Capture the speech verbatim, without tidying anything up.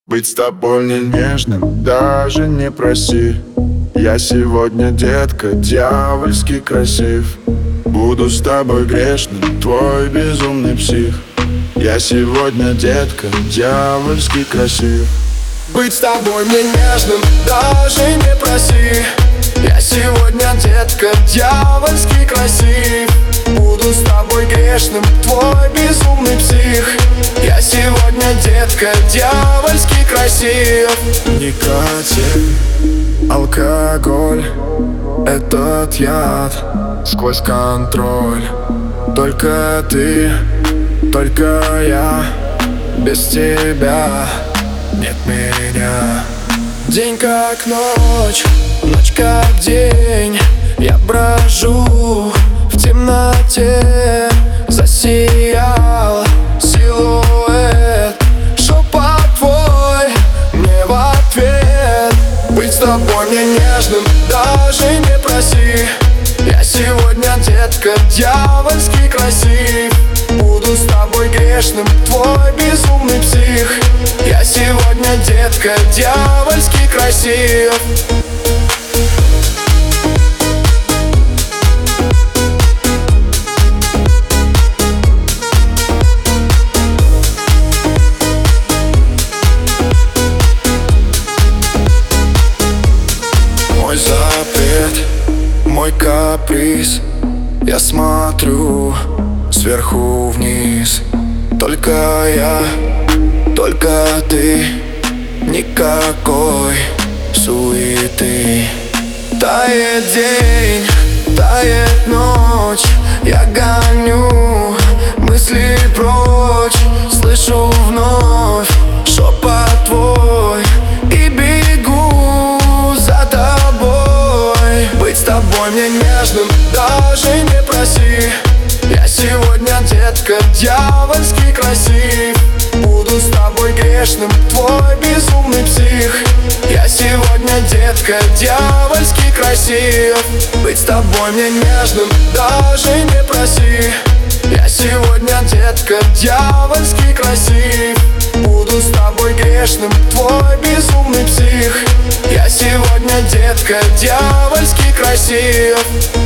Быть с тобой мне нежным, даже не проси. Я сегодня, детка, дьявольски красив. Буду с тобой грешным, твой безумный псих. Я сегодня, детка, дьявольски красив. Быть с тобой мне нежным, даже не проси. Я сегодня, детка, дьявольски красив. Буду с тобой грешным, твой безумный псих. Я сегодня, детка, дьявольски красив. Никотин, алкоголь, этот яд сквозь контроль. Только ты, только я, без тебя нет меня. День как ночь, ночь как день. Я брожу в темноте. Засиял силуэт, шепот твой мне в ответ. Быть с тобой мне нежным, даже не проси. Я сегодня, детка, дьявольски красив. Буду с тобой грешным, твой безумный псих. Я сегодня, детка, дьявольски красив. Мой запрет, мой каприз. Я смотрю сверху вниз. Только я, только ты, никакой суеты. Тает день, тает ночь. Я гоню мысли прочь. Слышу вновь шепот твой и бегу за тобой. Быть с тобой мне нежным, даже не проси. Я сегодня, детка, дьявольски красив. Буду с тобой грешным, твой безумный псих. Я сегодня, детка, дьявольски красив. Быть с тобой мне нежным, даже не проси. Я сегодня, детка, дьявольски красив. Буду с тобой грешным, твой безумный псих. Я сегодня, детка, дьявольски красив.